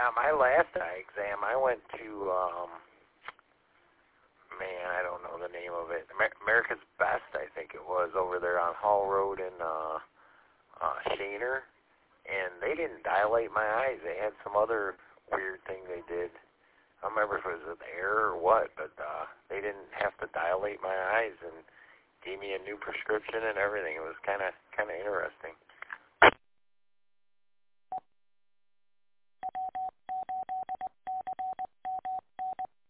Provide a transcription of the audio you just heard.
my last eye exam, I went to, I don't know the name of it. America's Best, I think it was, over there on Hall Road in Shaner. And they didn't dilate my eyes. They had some other weird thing they did. I don't remember if it was with air or what, but they didn't have to dilate my eyes and gave me a new prescription and everything. It was kind of interesting.